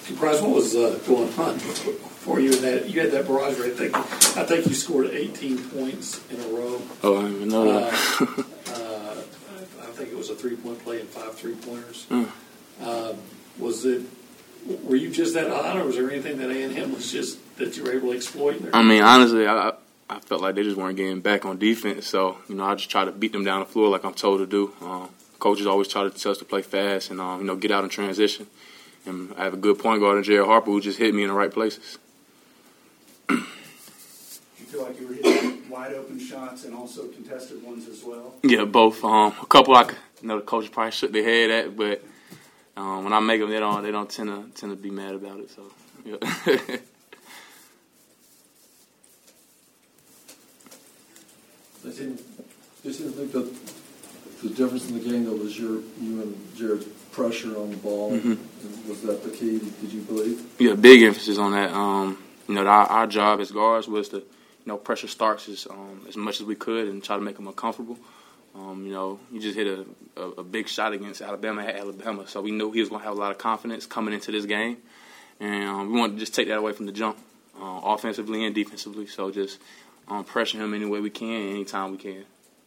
Bryce, what was going on for you in that? You had that barrage rate. I think you scored 18 points in a row. Oh, I didn't even know that. I think it was a 3-point play and 5 3-pointers. Were you just that hot, or was there anything that A&M was just that you were able to exploit? I mean, honestly, I felt like they just weren't getting back on defense. So, I just tried to beat them down the floor like I'm told to do. Coaches always try to tell us to play fast and, get out in transition. And I have a good point guard in Jared Harper who just hit me in the right places. You feel like you were hitting wide open shots and also contested ones as well? Yeah, both. A couple the coaches probably shook their head at, but when I make them, they don't tend to be mad about it. So, yeah. I seem to think that the difference in the game that was you and Jared's pressure on the ball. Mm-hmm. Was that the key? Did you believe? Yeah, big emphasis on that. Our job as guards was to pressure Starks as much as we could and try to make him uncomfortable. You just hit a big shot against Alabama at Alabama, so we knew he was going to have a lot of confidence coming into this game, and we wanted to just take that away from the jump, offensively and defensively. So just pressure him any way we can, anytime we can.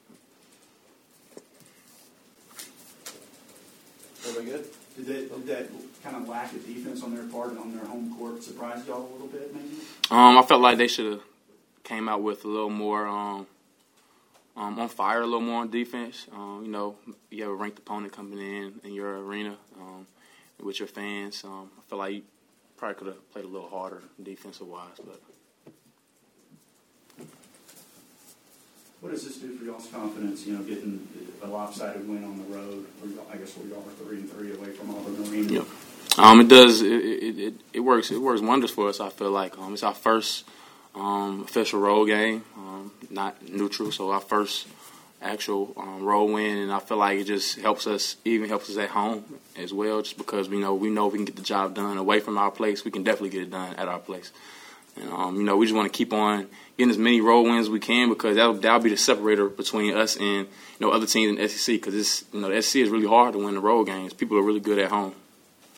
Very good. Did that kind of lack of defense on their part and on their home court surprise y'all a little bit, maybe? I felt like they should have came out with a little more on fire, a little more on defense. You have a ranked opponent coming in your arena with your fans. I feel like you probably could have played a little harder defensive-wise. But what does this do for y'all's confidence, getting a lopsided win on the road? I guess we are 3-3 away from Auburn Arena. Yep. It does. It works. It works wonders for us. I feel like it's our first official road game, not neutral. So our first actual road win, and I feel like it just helps us at home as well. Just because we know we can get the job done away from our place. We can definitely get it done at our place. And we just want to keep on getting as many road wins as we can, because that'll be the separator between us and other teams in the SEC. Because the SEC is really hard to win the road games. People are really good at home.